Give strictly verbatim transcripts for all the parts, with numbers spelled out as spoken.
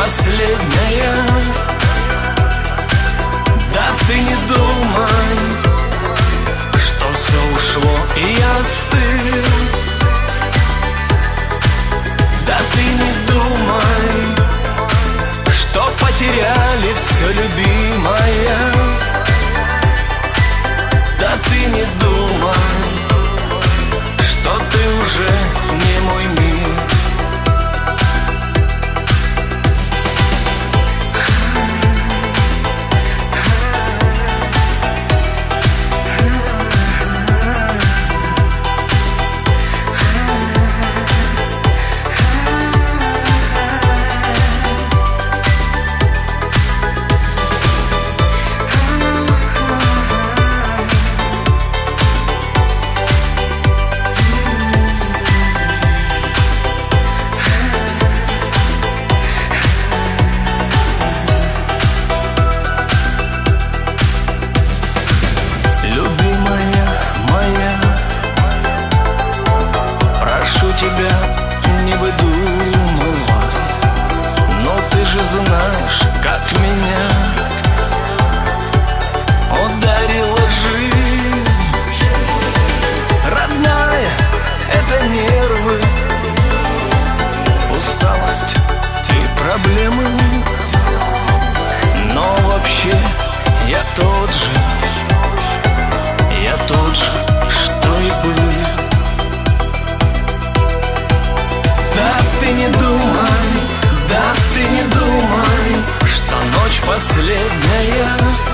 последняя. Да ты не думай, что все ушло и я остыл. Да ты не думай, что потеряли все, любимая. Да ты не думай, что ты уже не мой мир. Последняя.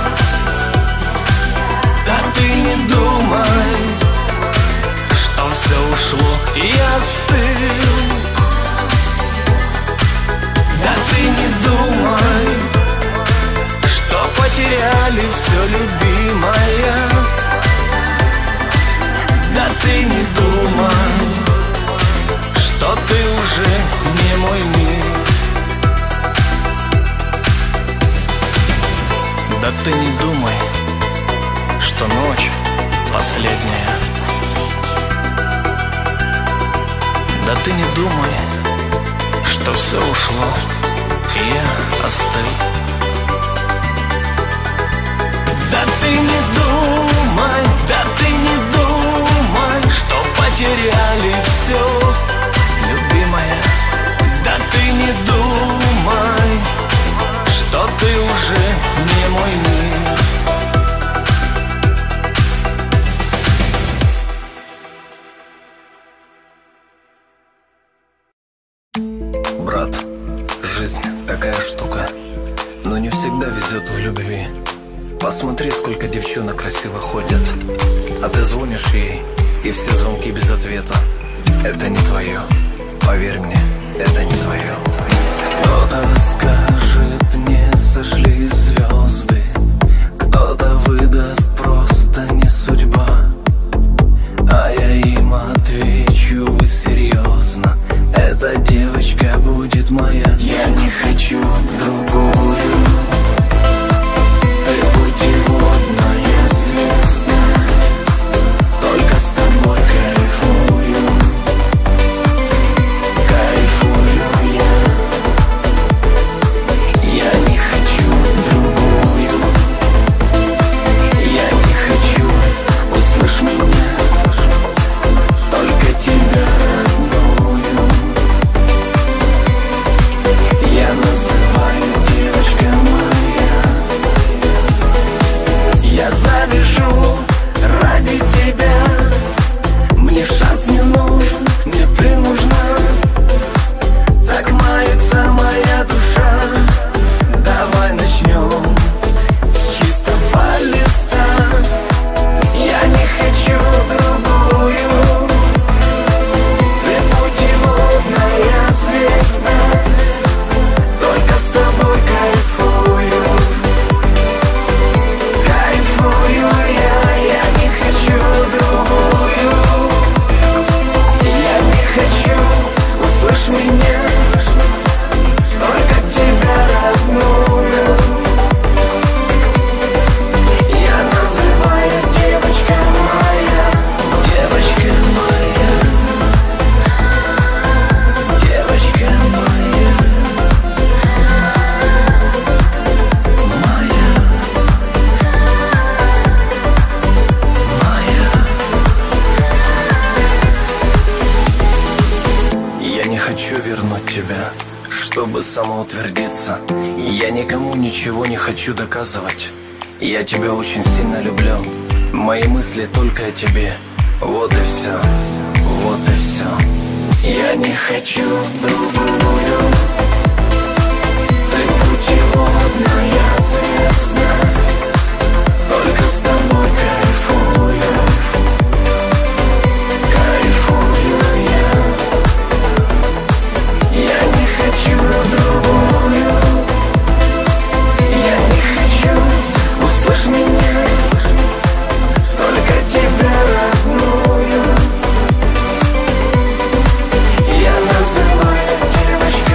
Да ты не думай, что все ушло и я остыл. Да ты не думай, что потеряли все, любимая. Да ты не думай, что ты уже не мой мир. Да ты не думай, что ночь последняя. Да ты не думай, что все ушло, и я остыл. Да ты не думай, да ты не думай, что потеряли все, любимая. Да ты не думай, что ты уже не мой мир. Брат, жизнь такая штука, но не всегда везет в любви. Посмотри, сколько девчонок красиво ходят, а ты звонишь ей, и все звонки без ответа. Это не твое, поверь мне, это не твое. Кто-то скажет, не сошли звезды, кто-то выдаст, просто не судьба. А я им отвечу, вы серьезно? Эта девочка будет моя. Я не хочу другую. Ты путеводная звезда, только с тобой кайфую. Кайфую я. чтобы самоутвердиться. Я никому ничего не хочу доказывать. Я тебя очень сильно люблю. Мои мысли только о тебе. Вот и все, вот и все. Я не хочу другую. Ты путеводная звезда. Только с тобой кайфую. Кайфую я. Я не хочу другую. Я не хочу, услышь меня, только тебя родную. Я называю девочкой.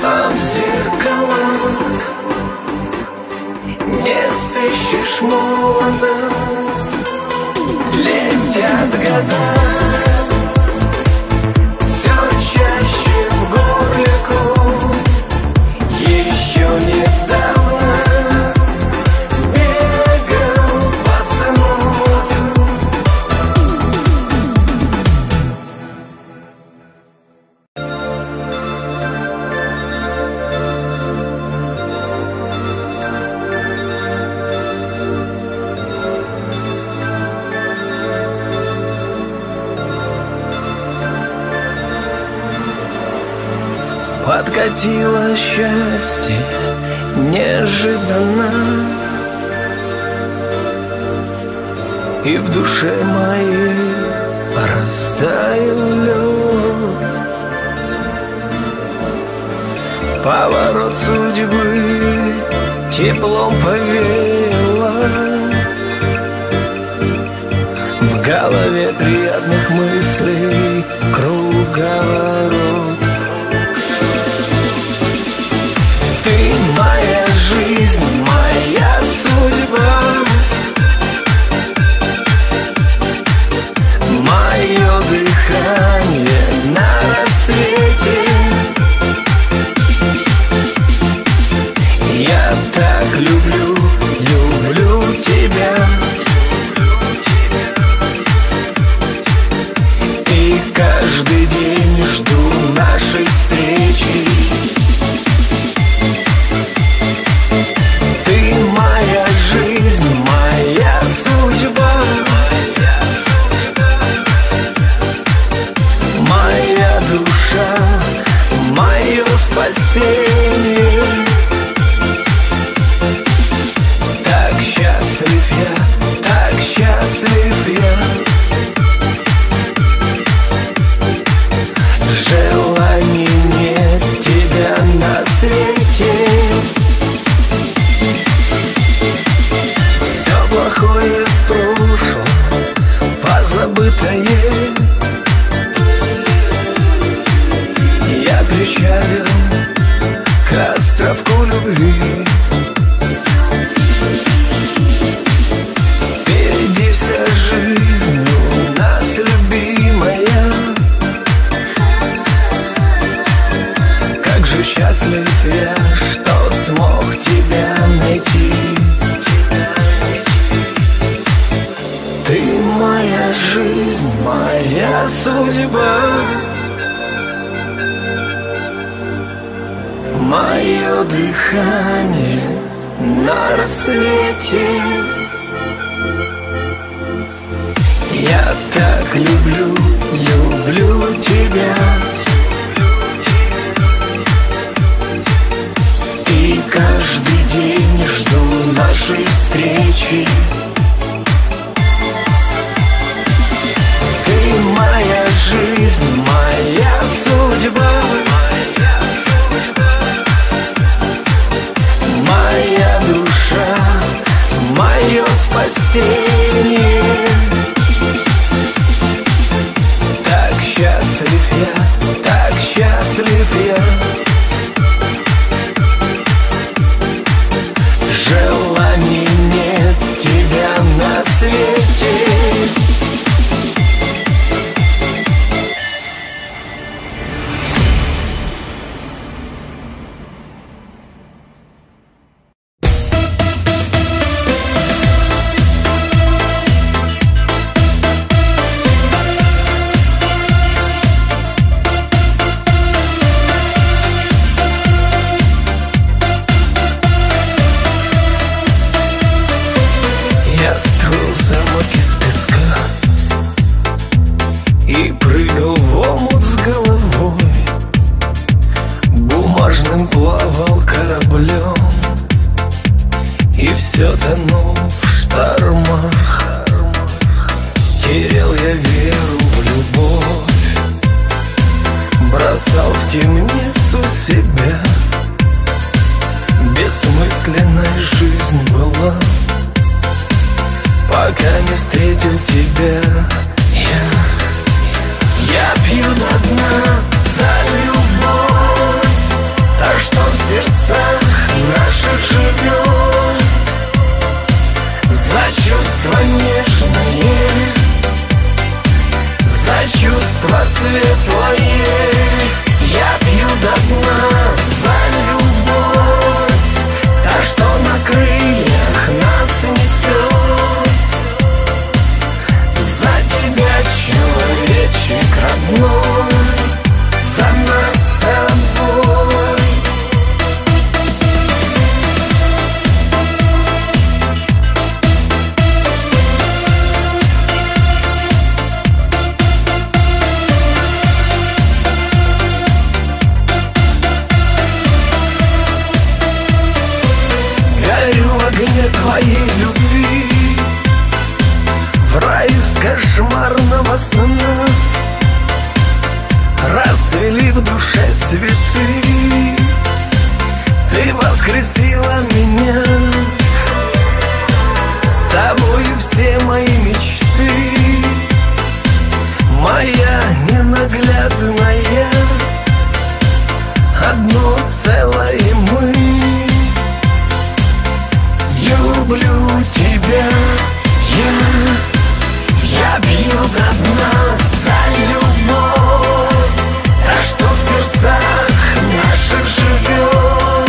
а в зеркалах не сыщешь молодость. Летят года, все чаще в горле ком. Еще недавно бегал пацанок. Подкатило счастье неожиданно, и в душе моей растаял лед. Поворот судьбы теплом повеяло, в голове приятных мыслей круговорот. Ты моя жизнь, моя судьба, мое дыхание на рассвете. Я так люблю, люблю тебя, и каждый день жду нашей встречи. Спасение. Так счастлив я, так счастлив я. Желаний нет тебя на свете. Все плохое в прошлом, позабытое. Я причалил к островку любви. Впереди вся жизнь у нас, любимая. Как же счастлив я, что смог тебя найти. Ты моя жизнь, моя судьба, мое дыхание на рассвете. Я так люблю, люблю тебя, и каждый день жду нашей встречи. Ты моя жизнь, моя судьба, моя душа, мое спасение. Так счастлив я, так счастлив я. Желаний нет тебя на свете. Я строил замок из песка и прыгал в омут с головой. Бумажным плавал кораблем и все тонул в штормах. Терял я веру в любовь, бросал в темницу себя. Бессмысленная жизнь была, пока не встретил тебя. Я, я пью до дна за любовь, та, воскресила меня. С тобою все мои мечты, моя ненаглядная, одно целое мы. Люблю тебя, я, я бью до дна за любовь, а что в сердцах наших живет,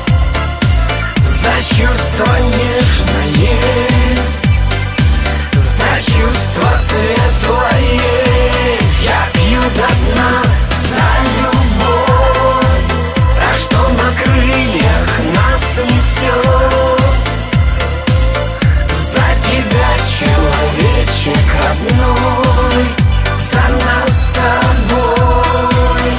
за чувство нежное, за чувство светлое. Я пью до дна за любовь, а что на крыльях нас несет. Человечек родной, за нас с тобой.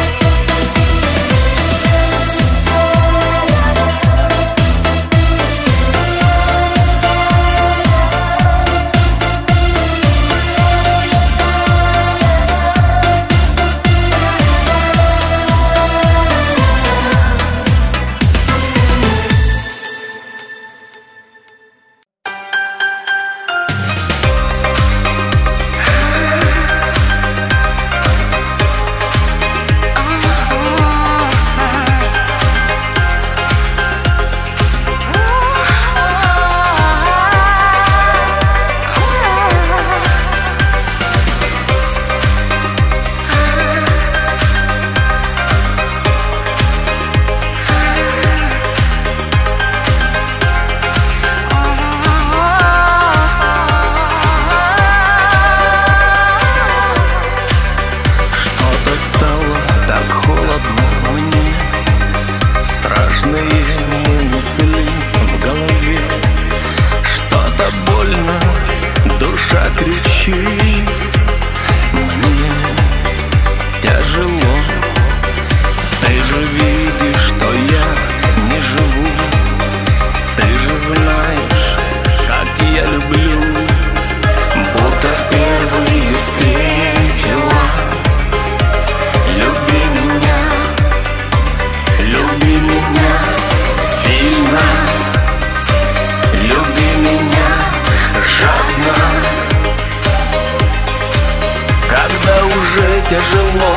Тяжело,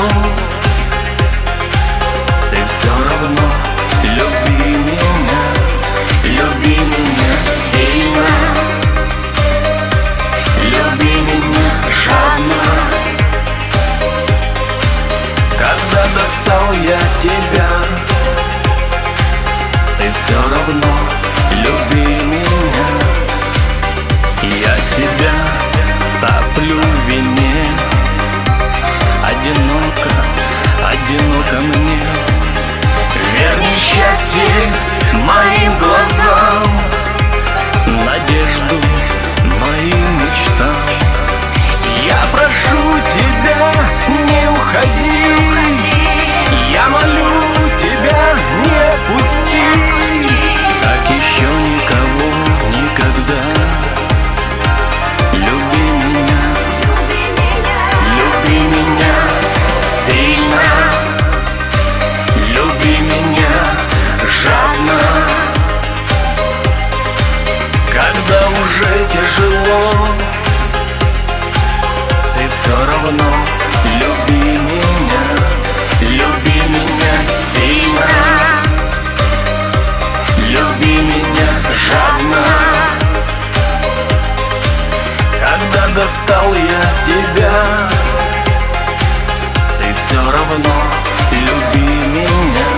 ты все равно люби меня, люби меня сильно, люби меня жадно. Когда достал я тебя, ты все равно люби меня. Я себя топлю в вине, одиноко, одиноко мне. Верни счастье моим глазам, надежду моим мечтам. Я прошу тебя, не уходи, я молю тебя, не пусти. Так еще никого никогда. Люби меня, люби меня сильно, люби меня жадно. Когда уже тяжело, ты все равно люби меня, люби меня сильно, люби меня жадно. Когда достал я тебя, ты все равно люби меня.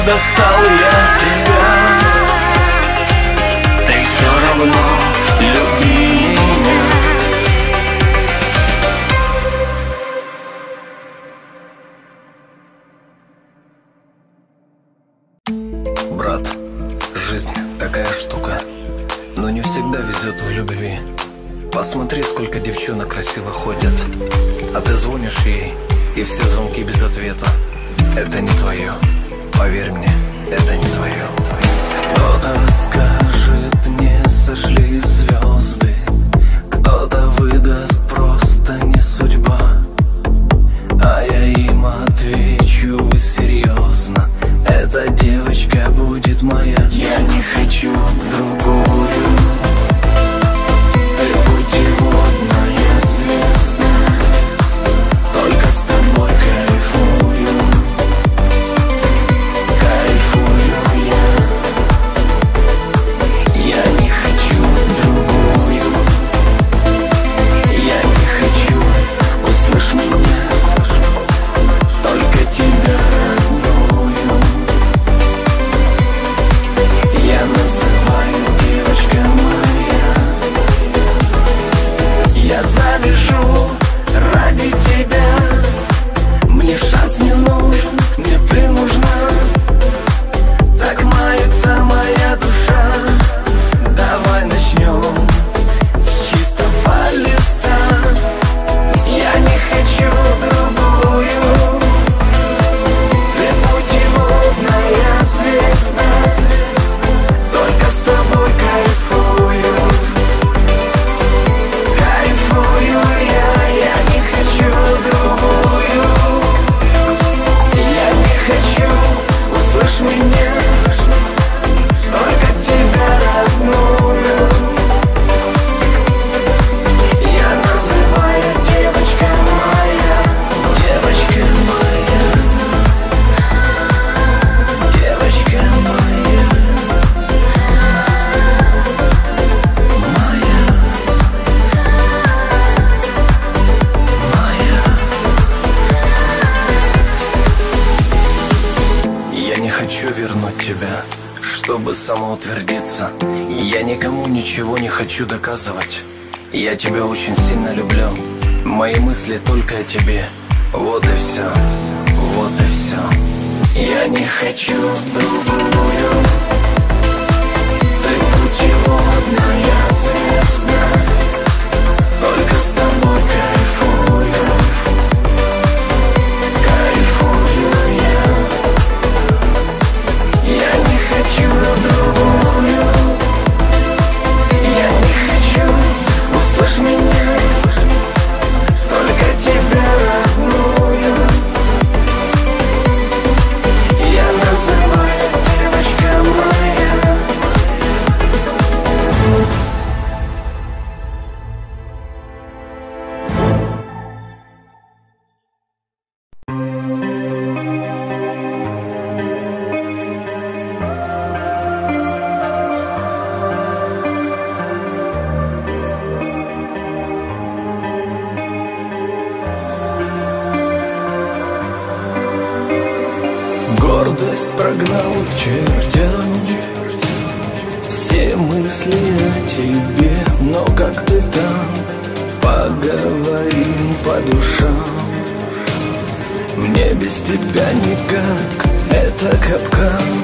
достал я тебя, ты все равно люби меня. Брат, жизнь такая штука, но не всегда везет в любви. Посмотри, сколько девчонок красиво ходят, а ты звонишь ей, и все звонки без ответа. Это не твое, поверь мне, это не твое. Кто-то скажет мне, сошли звезды, кто-то выдаст, просто не судьба. А я им отвечу, вы серьезно? Эта девочка будет моя. Я не хочу другую. Ты путеводная звезда, только с тобой кайфую. Кайфую я. Я не хочу другую. Я не хочу, услышь меня, только тебя родную. Я называю девочка моя. Я завяжу ради тебя. Мне шанс не нужен, мне ты нужна. Так мается моя душа. Давай начнем с чистого листа. Я не хочу другую. Ты путеводная звезда, только с тобой кайфую. Кайфую я, я не хочу другую. Я не хочу, услышь меня, только тебя родную. Я называю девочка моя. Девочка моя. Девочка моя. Моя. Моя. Я не хочу вернуть тебя, чтобы самоутвердиться. Я никому ничего не хочу доказывать. Я тебя очень сильно люблю. Мои мысли только о тебе. Вот и все, вот и все. Я не хочу другую. Ты путеводная звезда, только с тобой кайфую. Кайфую я. Я не хочу другую. Я не хочу, услышь меня, только тебя родную. Я называю девочка моя. Гордость прогнал к чертям все мысли о тебе. Но как ты там, поговорим по душам. Мне без тебя никак, это капкан.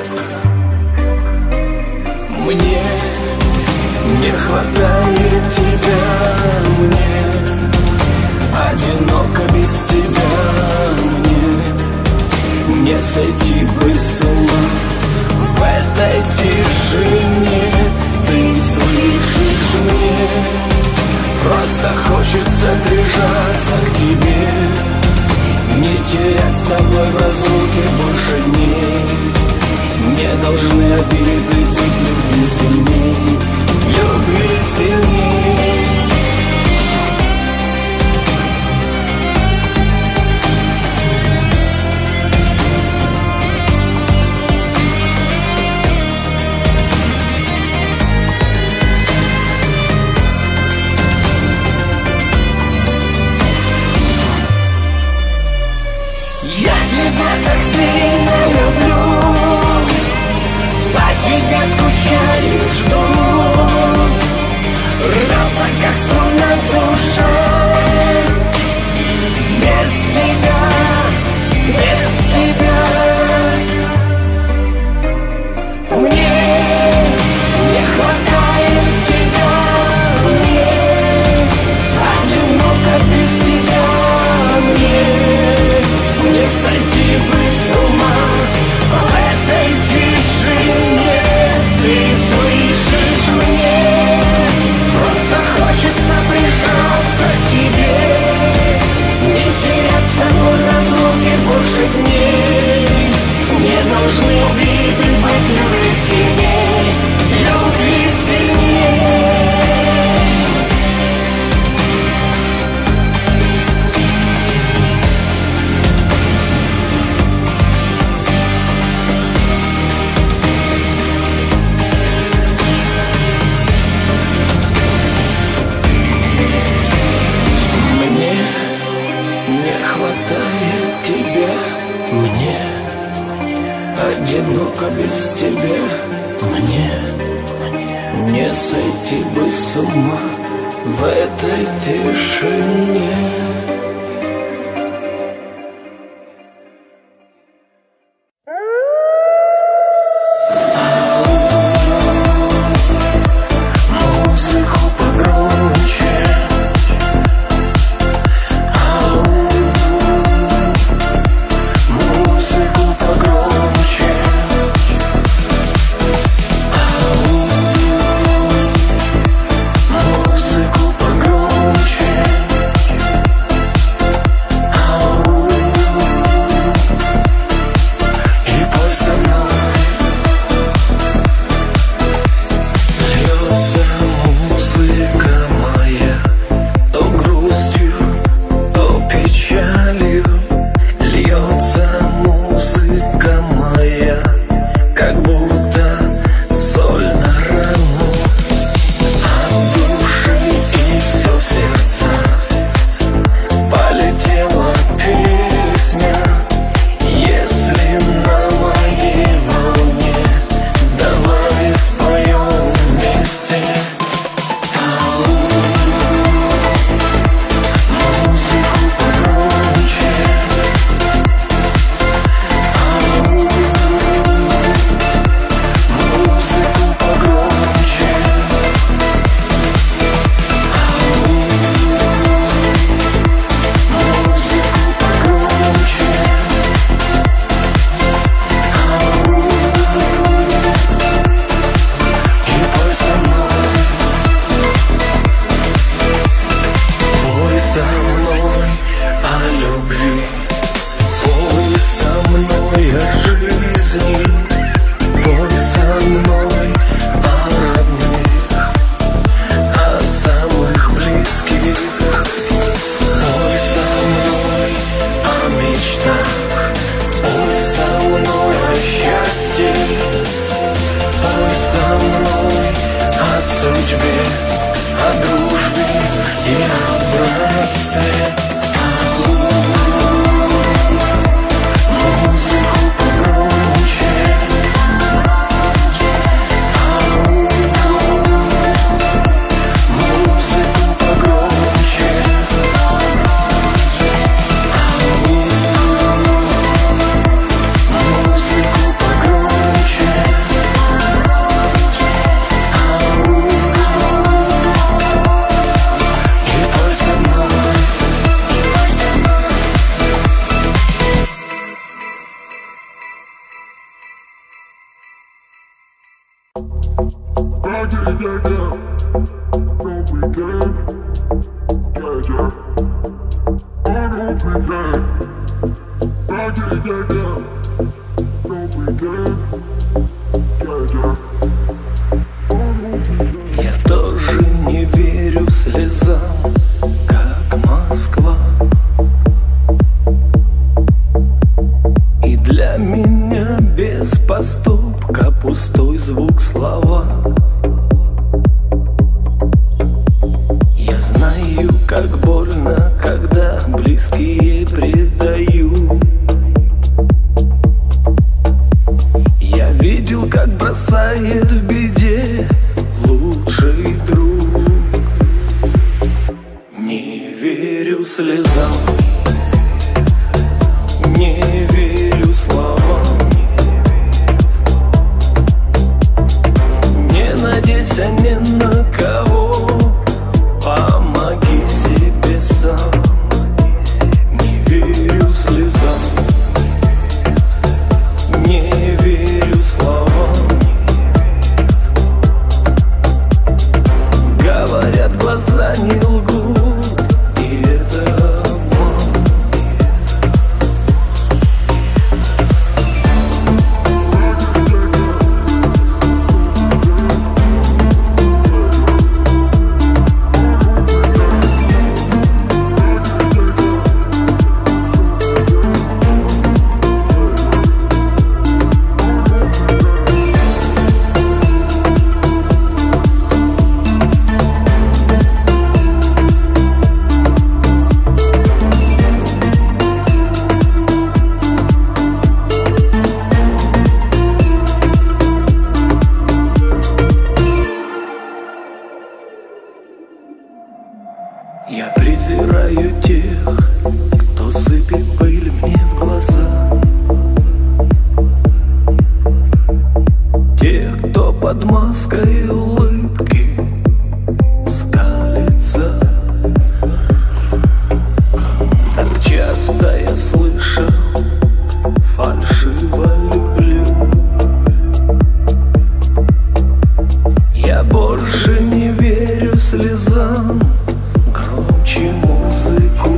Мне не хватает тебя, мне одиноко без тебя. Мне не сойти бы с ума в этой тишине. Ты не слышишь мне, просто хочется прижаться к тебе. Не терять с тобой в разлуке больше дней. Не должны обиды быть любви сильней. Любви сильней. Я тебя так сильно люблю. тебя скучаю, жду. Рвется, как струна душа. Без тебя, без тебя. Мне не хватает тебя. Мне одиноко без тебя. Мне не сойти бы с ума в этой тишине. Ты слышишь мне? Просто хочется прижаться к тебе. Не терять с тобой в разлуке больше дней. Не нужны обиды, быть любви сильней. Любви сильней. Одиноко без тебя. Мне не сойти бы с ума в этой тишине. Я тоже не верю слезам, как Москва. И для меня без поступка пустой звук слова. Я знаю, как больно, когда близкие предают. Я видел, как бросают бросает в беде лучший друг. Не верю слезам, не верю словам. Не надейся ни на кого, помоги себе сам. Не верю слезам, не верю словам. Говорят, глаза не лгут, и это обман. Я презираю тех, кто сыпет пыль мне в глаза, тех, кто под маской улыбки скалится. Так часто я слышал: фальшиво люблю. Я больше не верю слезам громче музыку.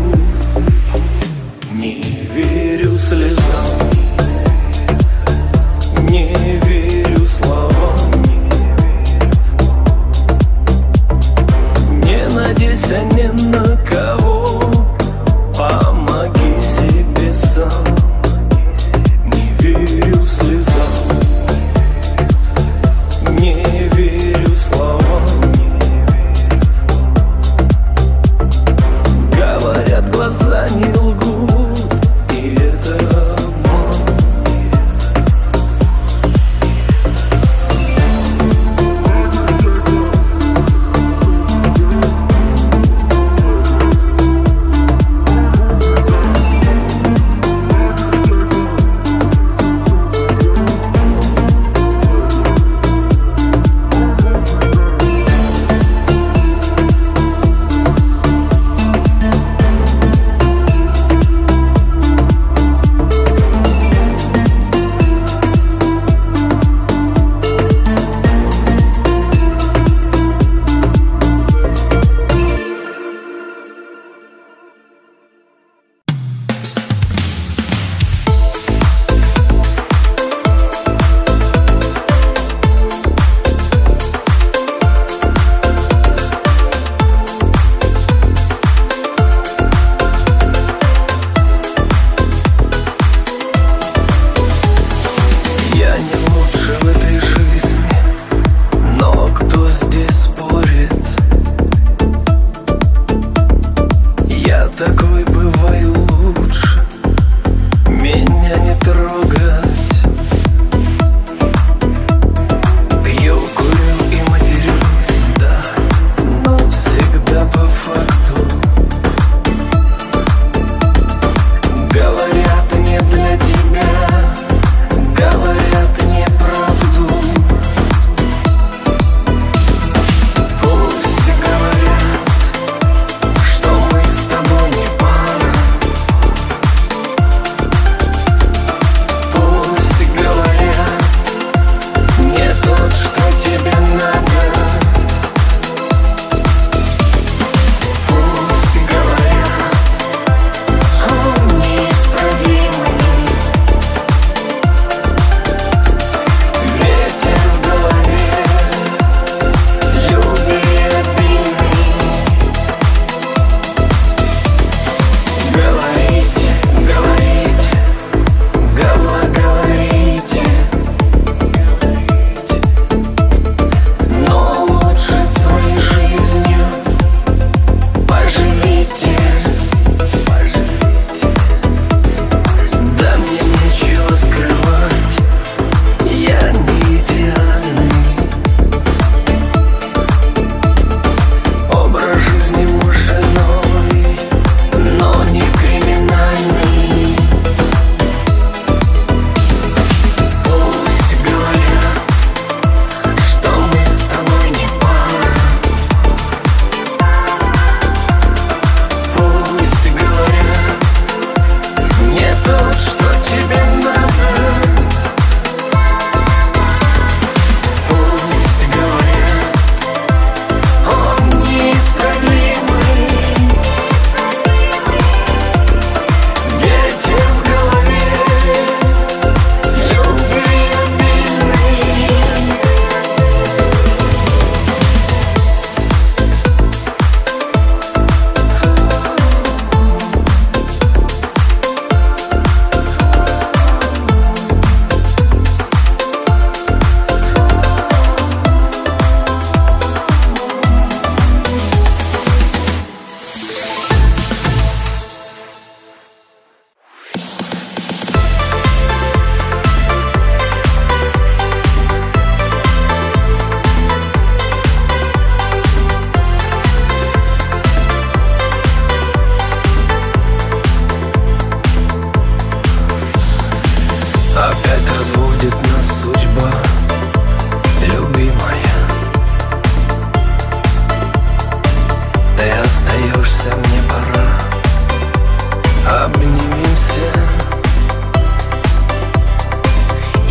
Не верю слезам, не верю словам.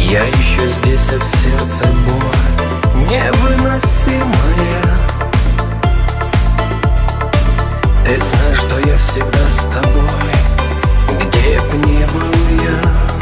Я еще здесь, а в сердце боль невыносимая. Ты знаешь, что я всегда с тобой, где б ни был я.